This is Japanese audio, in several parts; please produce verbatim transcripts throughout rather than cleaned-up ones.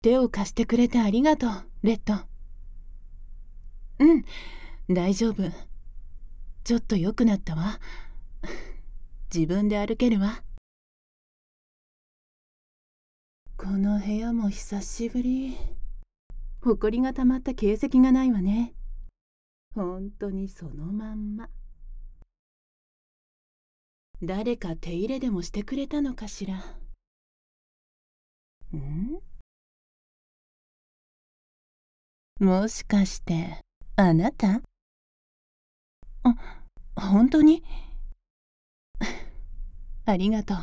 手を貸してくれてありがとう、レッド。うん、大丈夫。ちょっと良くなったわ。自分で歩けるわ。この部屋も久しぶり。ほこりがたまった形跡がないわね。ほんとにそのまんま。誰か手入れでもしてくれたのかしら。ん？もしかしてあなた？あ、本当に？ありがと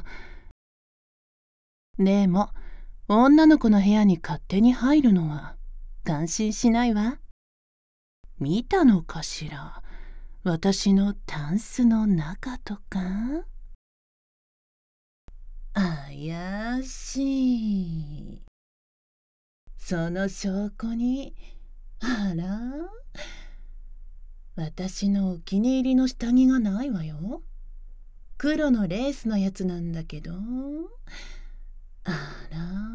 う。でも女の子の部屋に勝手に入るのは感心しないわ。見たのかしら、私のタンスの中とか。怪しい。その証拠に、あら、私のお気に入りの下着がないわよ。黒のレースのやつなんだけど。あら。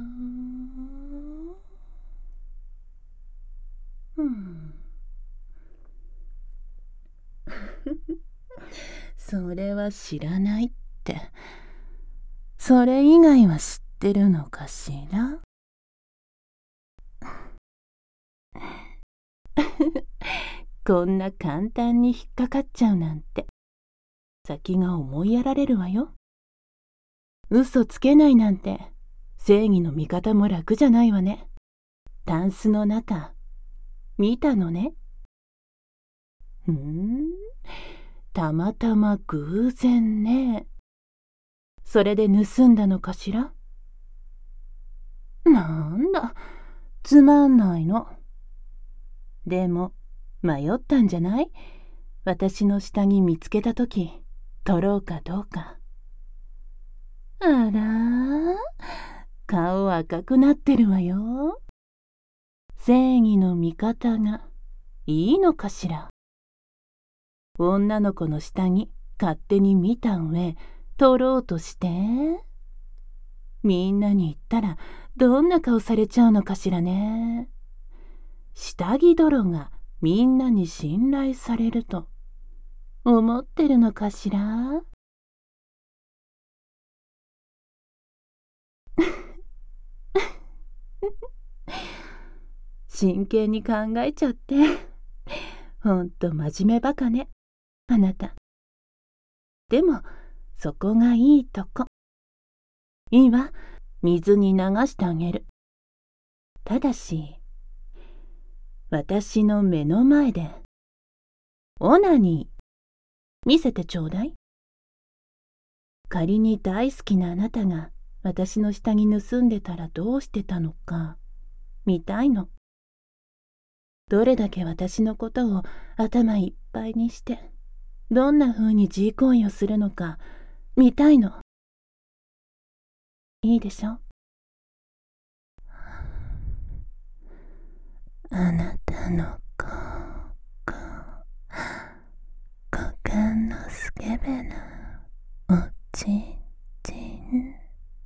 うん。それは知らないって。それ以外は知ってるのかしら。こんな簡単に引っかかっちゃうなんて、先が思いやられるわよ。嘘つけないなんて、正義の味方も楽じゃないわね。タンスの中、見たのね。ふーん、たまたま偶然ね。それで盗んだのかしら。なんだ、つまんないの。でも、迷ったんじゃない？私の下着見つけたとき、取ろうかどうか。あらー、顔赤くなってるわよ。正義の味方がいいのかしら。女の子の下着勝手に見た上、取ろうとして。みんなに言ったらどんな顔されちゃうのかしらね。下着泥がみんなに信頼されると思ってるのかしら。真剣に考えちゃって。ほんと真面目バカね、あなた。でも、そこがいいとこ。いいわ、水に流してあげる。ただし、私の目の前で、オナニー、見せてちょうだい。仮に大好きなあなたが私の下着盗んでたらどうしてたのか、見たいの。どれだけ私のことを頭いっぱいにして、どんな風に自慰行為をするのか、見たいの。いいでしょ？あなたのここ、股間のスケベなおちんちん。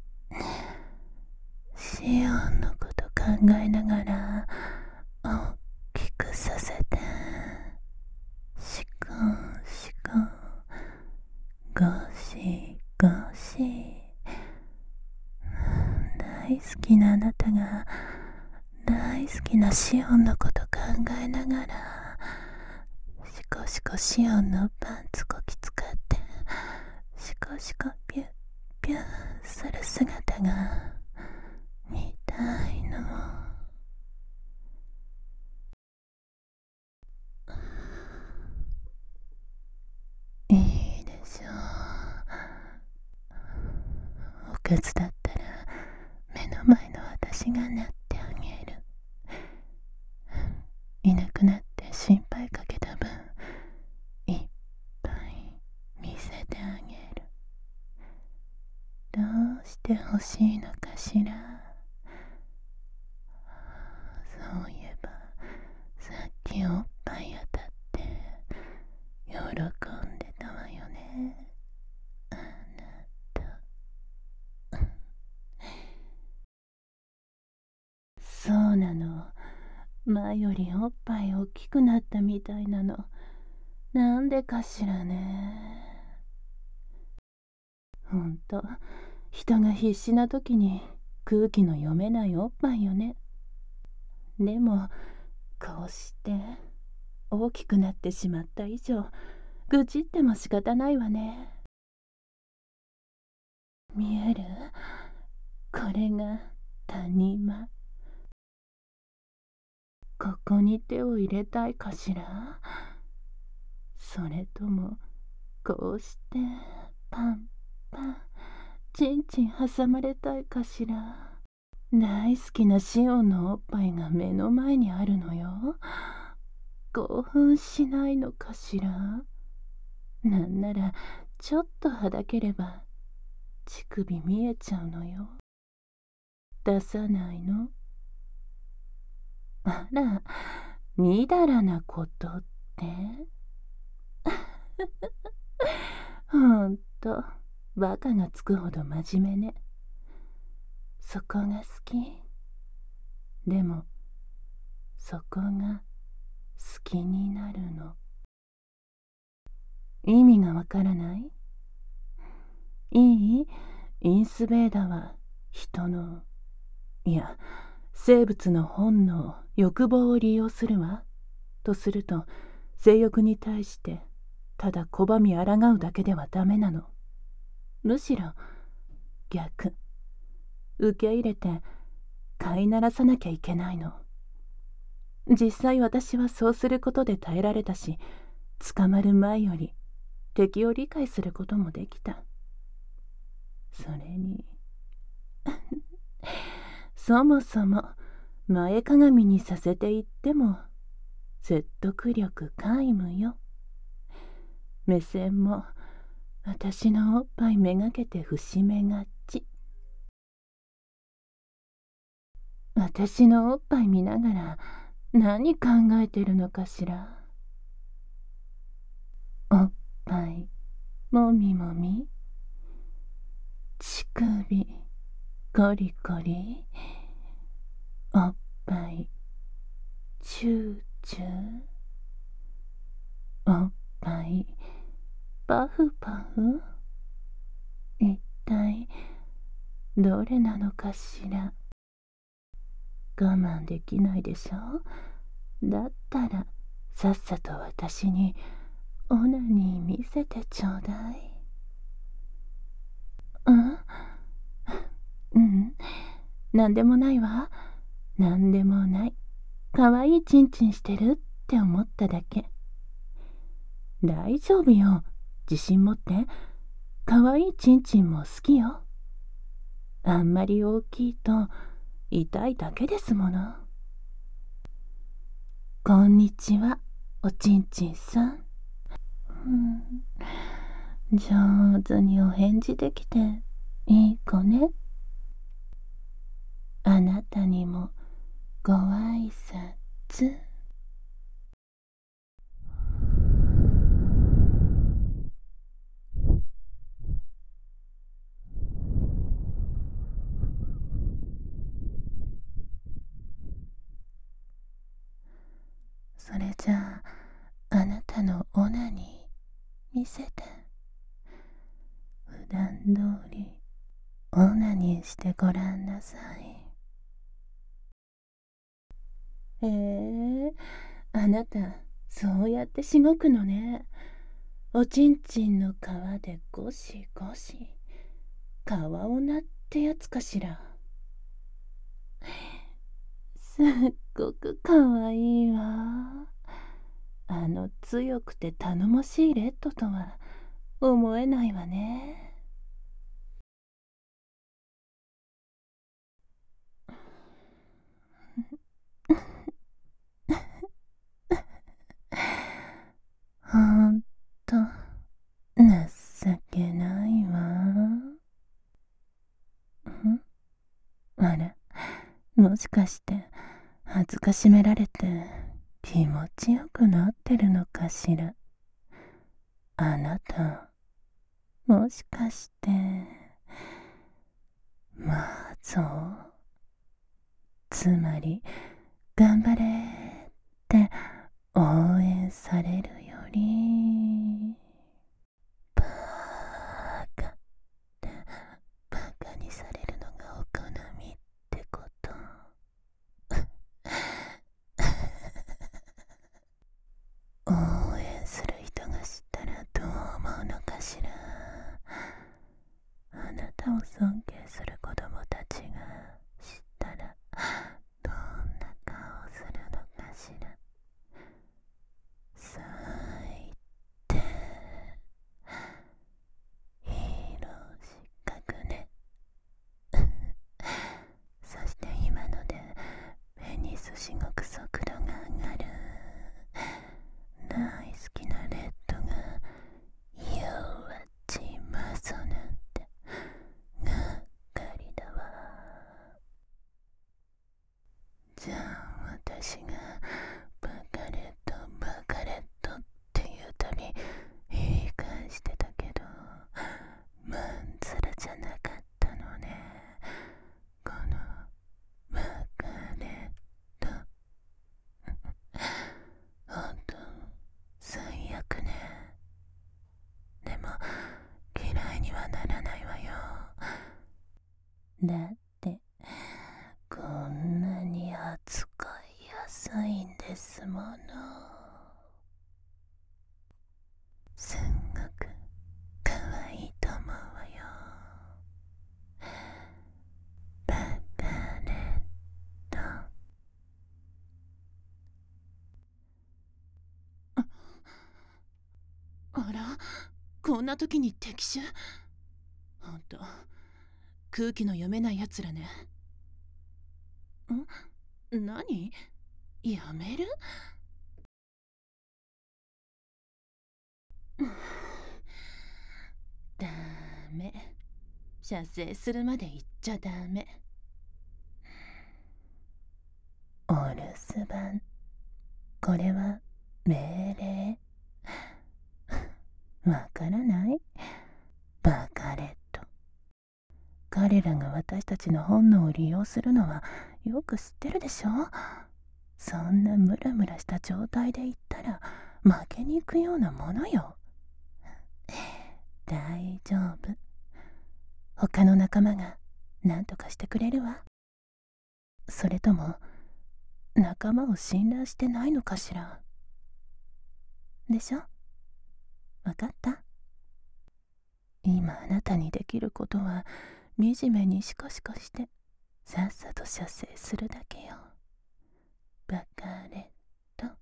シオンのこと考えながら大きくさせて、シコンシコン、ゴシゴシ。大好きなあなたが大好きなシオンのこと考えながら、シコシコシオンのパンツこき使ってシコシコピュッピュッする姿が見たいの。いいでしょう。おかずだったら目の前の私がなってあげる。いなくなって心配かけた分、いっぱい見せてあげる。どうしてほしいのかしら。そういえばさっきおっぱい当たって喜んでたわよね、あなた。 前よりおっぱい大きくなったみたいなの。なんでかしらね。ほんと、人が必死な時に空気の読めないおっぱいよね。でも、こうして大きくなってしまった以上、愚痴っても仕方ないわね。見える？これが谷間。ここに手を入れたいかしら？それともこうしてパンパンチンチン挟まれたいかしら？大好きなシオンのおっぱいが目の前にあるのよ。興奮しないのかしら？なんならちょっとはだければ乳首見えちゃうのよ。出さないの？あら、みだらなことって？ほんと、バカがつくほど真面目ね。そこが好き。でも、そこが好きになるの。意味がわからない？いい？インスベーダは人の、いや、生物の本能、欲望を利用するわ。とすると、性欲に対してただ拒み抗うだけではダメなの。むしろ逆、受け入れて飼いならさなきゃいけないの。実際私はそうすることで耐えられたし、捕まる前より敵を理解することもできた。それにそもそも前かがみにさせていっても説得力皆無よ。目線も私のおっぱいめがけて伏めがち。私のおっぱい見ながら何考えてるのかしら。おっぱいもみもみ、乳首コリコリ、おっぱいチューチュー、おっぱいパフパフ。一体どれなのかしら。我慢できないでしょ？だったらさっさと私にオナニー見せてちょうだい。うん？うん、なんでもないわ。なんでもない。かわいいチンチンしてるって思っただけ。大丈夫よ。自信持って。かわいいチンチンも好きよ。あんまり大きいと痛いだけですもの。こんにちは、おちんちんさん。うん、上手にお返事できていい子ね。あなたにもご挨拶。それじゃあ、あなたのオナニー見せて。普段通りオナニーしてごらんなさい。へえ、あなたそうやってしごくのね。おちんちんの皮でゴシゴシ。皮をなってやつかしら。すっごくかわいいわ。あの強くて頼もしいレッドとは思えないわね。ほんと情けないわ。ん？あら、もしかして恥ずかしめられて気持ちよくなってるのかしら。あなた、もしかして。まあそう。つまり頑張れさを尊敬する子供たちが知ったらどんな顔をするのかしら。最低。ヒーロー失格ね。そして今のでペニス至極速度が上がる。大好きなレッドが弱っちまそなんてがっかりだわ。じゃあ私がバカレットバカレットっていうたび言い返してたけど、まんざらじゃなかったのね、このバカレット。ほんと最悪ね。でも嫌いにはならないわよ。だってこんなに扱いやすいんですもの。すんごくかわいいと思うわよ。バカレット。あら、こんな時に敵手？ほんと空気の読めないやつらね。ん？何？やめる？ダメ。射精するまで言っちゃダメ。お留守番。これは命令。わからない？バカレット。彼らが私たちの本能を利用するのはよく知ってるでしょ。そんなムラムラした状態で言ったら負けに行くようなものよ。大丈夫。他の仲間が何とかしてくれるわ。それとも仲間を信頼してないのかしら。でしょ？わかった？今あなたにできることは惨めにシコシコしてさっさと射精するだけよ。バカレット。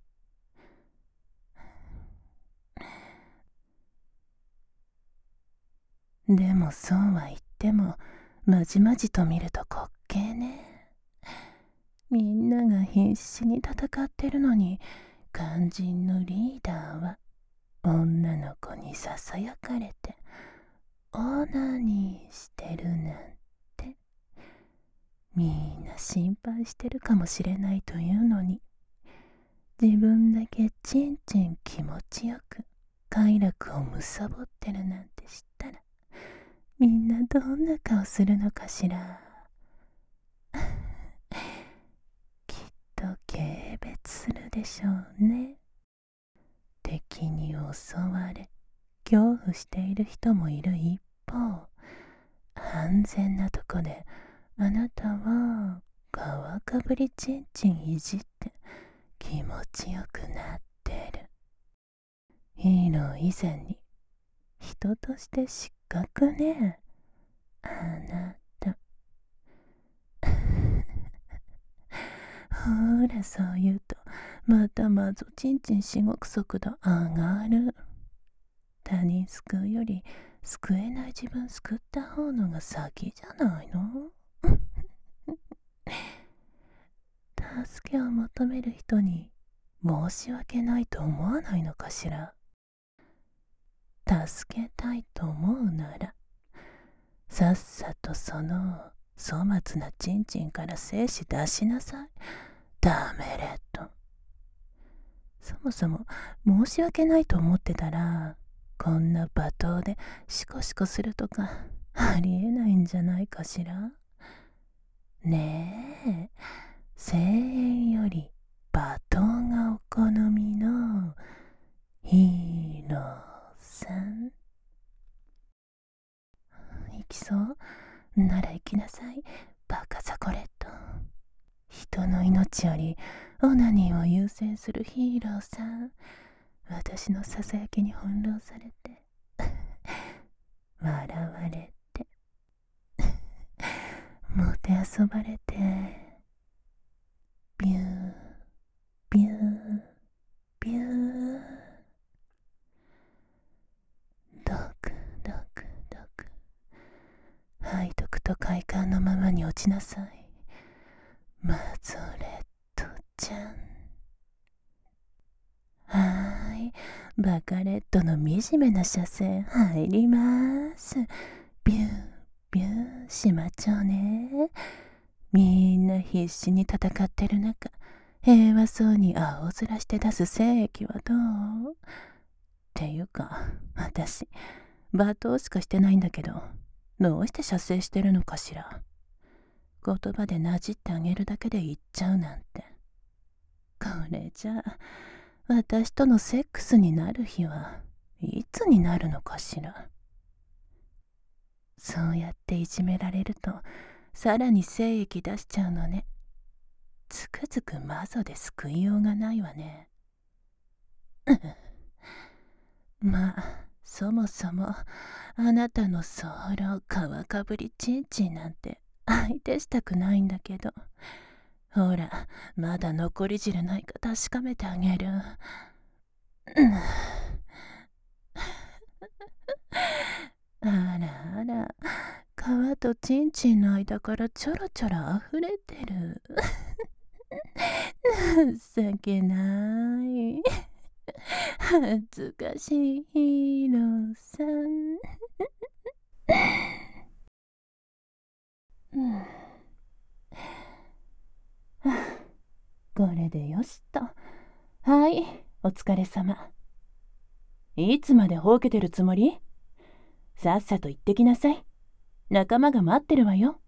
でもそうは言ってもまじまじと見ると滑稽ね。みんなが必死に戦ってるのに肝心のリーダーは女の子にささやかれてオナニーしてるなんて。みんな心配してるかもしれないというのに自分だけちんちん気持ちよく快楽をむさぼってるなんて知ったらみんなどんな顔するのかしら。きっと軽蔑するでしょうね。敵に襲われ恐怖している人もいる一方、安全なとこであなたは皮かぶりちんちんいじって気持ちよくなってる。ヒーロー以前に人として失格ね、あなた。ほらそう言うとまたまぞちんちんしごく速度上がる。他人救うより救えない自分救った方のが先じゃないの？助けを求める人に申し訳ないと思わないのかしら。助けたいと思うならさっさとその粗末なちんちんから精子出しなさい。ダメレット。そもそも申し訳ないと思ってたらこんな罵倒でシコシコするとかありえないんじゃないかしら。ねえ、声援より罵倒がお好みのヒーローさん。行きそうなら行きなさい、バカザコレット。人の命よりオナニーを優先するヒーローさん。私のささやきに翻弄されて笑われて遊ばれて、ビュー、ビュー、ビュー。ドクドクドク。背徳と快感のままに落ちなさい。マゾレットちゃん。はーい。バカレットの惨めな射精入ります。ビュー、ビューしまちょうね。みんな必死に戦ってる中、平和そうに青面して出す精液はどう？っていうか、私、罵倒しかしてないんだけど、どうして射精してるのかしら。言葉でなじってあげるだけで言っちゃうなんて。これじゃあ、私とのセックスになる日はいつになるのかしら。そうやっていじめられると、さらに精液出しちゃうのね。つくづくマゾで救いようがないわね。まあ、そもそも、あなたのソロ皮かぶりちんちんなんて相手したくないんだけど。ほら、まだ残り汁ないか確かめてあげる。あらあら、皮とちんちんの間からちょろちょろ溢れてる。情けない。恥ずかしいヒーローさん。うん、これでよしと。はい、お疲れ様。いつまでほうけてるつもり？さっさと行ってきなさい。仲間が待ってるわよ。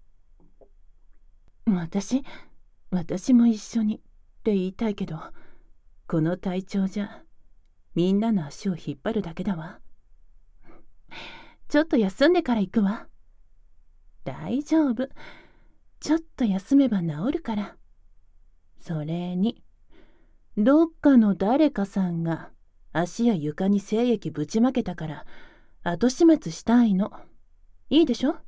私、私も一緒にって言いたいけど、この体調じゃ、みんなの足を引っ張るだけだわ。ちょっと休んでから行くわ。大丈夫。ちょっと休めば治るから。それに、どっかの誰かさんが足や床に精液ぶちまけたから後始末したいの。いいでしょ？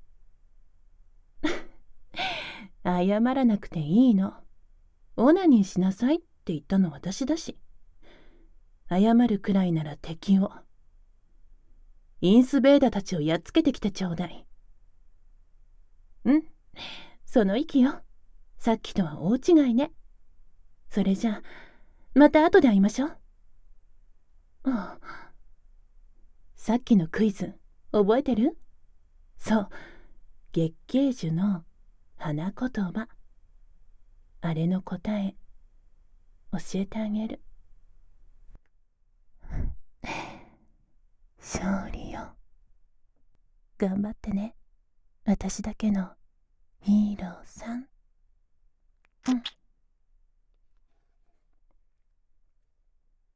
謝らなくていいの。オナニーしなさいって言ったの私だし。謝るくらいなら敵を。インスベーダたちをやっつけてきてちょうだい。うん、その意気よ。さっきとは大違いね。それじゃあ、また後で会いましょう。ああ、さっきのクイズ、覚えてる？そう、月桂樹の花言葉。あれの答え、教えてあげる。勝利よ。頑張ってね。私だけのヒーローさん。うん。